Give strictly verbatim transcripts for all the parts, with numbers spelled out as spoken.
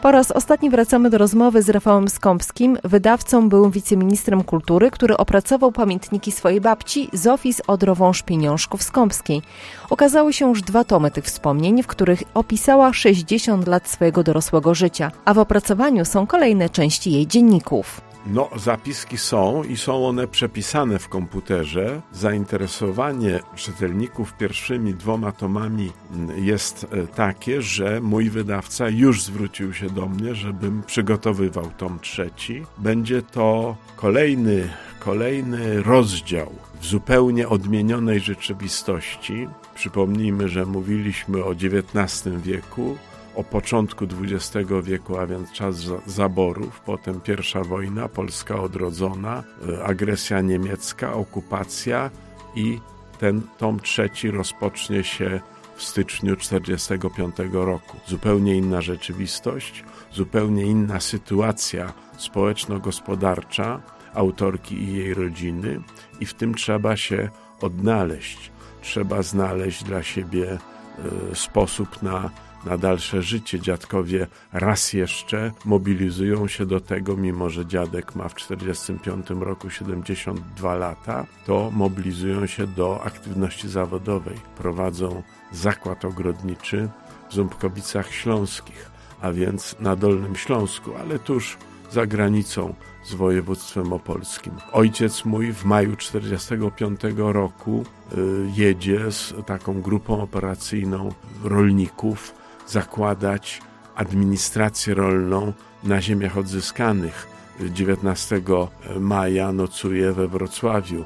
Po raz ostatni wracamy do rozmowy z Rafałem Skąpskim, wydawcą, byłym wiceministrem kultury, który opracował pamiętniki swojej babci Zofii z Odrowąż-Pieniążków Skąpskiej. Ukazały się już dwa tomy tych wspomnień, w których opisała sześćdziesiąt lat swojego dorosłego życia, a w opracowaniu są kolejne części jej dzienników. No, zapiski są i są one przepisane w komputerze. Zainteresowanie czytelników pierwszymi dwoma tomami jest takie, że mój wydawca już zwrócił się do mnie, żebym przygotowywał tom trzeci. Będzie to kolejny, kolejny rozdział w zupełnie odmienionej rzeczywistości. Przypomnijmy, że mówiliśmy o dziewiętnastym wieku, o początku dwudziestego wieku, a więc czas zaborów, potem pierwsza wojna, Polska odrodzona, agresja niemiecka, okupacja i ten tom trzeci rozpocznie się w styczniu czterdziestego piątego roku. Zupełnie inna rzeczywistość, zupełnie inna sytuacja społeczno-gospodarcza autorki i jej rodziny i w tym trzeba się odnaleźć. Trzeba znaleźć dla siebie y, sposób na na dalsze życie. Dziadkowie raz jeszcze mobilizują się do tego, mimo że dziadek ma w czterdziestym piątym roku siedemdziesiąt dwa lata, to mobilizują się do aktywności zawodowej. Prowadzą zakład ogrodniczy w Ząbkowicach Śląskich, a więc na Dolnym Śląsku, ale tuż za granicą z województwem opolskim. Ojciec mój w maju czterdziestego piątego roku y, jedzie z taką grupą operacyjną rolników zakładać administrację rolną na ziemiach odzyskanych. dziewiętnastego maja nocuje we Wrocławiu.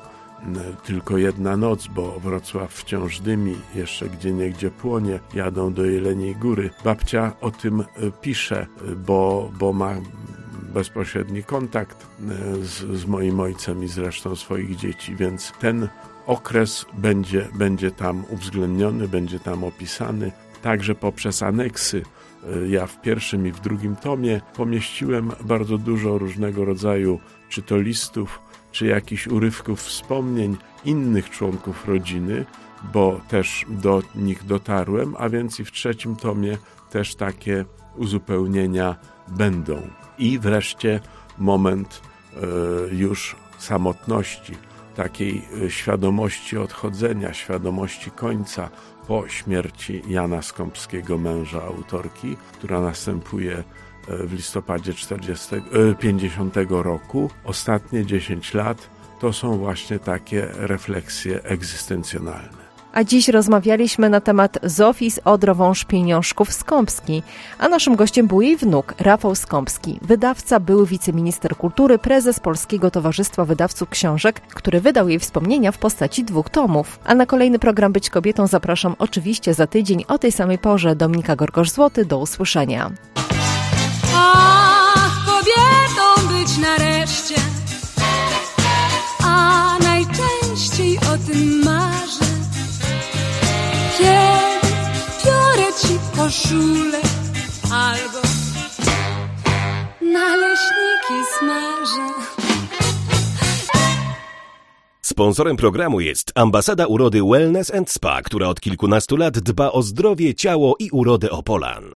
Tylko jedna noc, bo Wrocław wciąż dymi, jeszcze gdzieniegdzie płonie, jadą do Jeleniej Góry. Babcia o tym pisze, bo, bo ma bezpośredni kontakt z, z moim ojcem i z resztą swoich dzieci, więc ten okres będzie, będzie tam uwzględniony, będzie tam opisany. Także poprzez aneksy, ja w pierwszym i w drugim tomie pomieściłem bardzo dużo różnego rodzaju czy to listów, czy jakichś urywków wspomnień innych członków rodziny, bo też do nich dotarłem, a więc i w trzecim tomie też takie uzupełnienia będą. I wreszcie moment y, już samotności, takiej świadomości odchodzenia, świadomości końca po śmierci Jana Skąpskiego, męża autorki, która następuje w listopadzie pięćdziesiątego roku. Ostatnie dziesięć lat to są właśnie takie refleksje egzystencjonalne. A dziś rozmawialiśmy na temat Zofii z Odrowąż-Pieniążków Skąpskiej, a naszym gościem był jej wnuk, Rafał Skąpski, wydawca, były wiceminister kultury, prezes Polskiego Towarzystwa Wydawców Książek, który wydał jej wspomnienia w postaci dwóch tomów. A na kolejny program Być Kobietą zapraszam oczywiście za tydzień o tej samej porze. Dominika Gorgosz-Złoty, do usłyszenia. Ach, kobietą być nareszcie, a najczęściej o tym marzę. Kiedy biorę ci koszulę albo naleśniki smażę. Sponsorem programu jest Ambasada Urody Wellness and Spa, która od kilkunastu lat dba o zdrowie, ciało i urodę Opolan.